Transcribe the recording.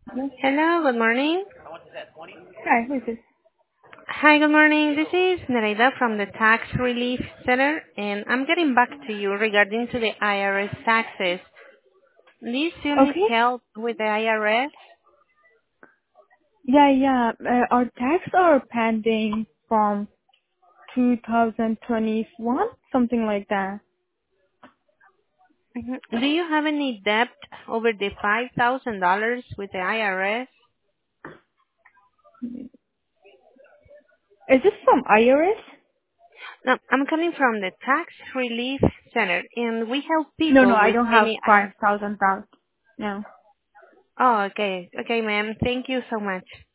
Yes. Hello, good morning. Hi, who is this? Hi, good morning. This is Nereida from the Tax Relief Center, and I'm getting back to you regarding to the IRS taxes. This you need Okay. help with the IRS? Yeah. Our tax are pending from 2021, something like that. Do you have any debt over the $5,000 with the IRS? Is this from IRS? No, I'm coming from the Tax Relief Center, and we help No, people I with don't have any IRS. $5,000. No. Oh, okay. Okay, ma'am. Thank you so much.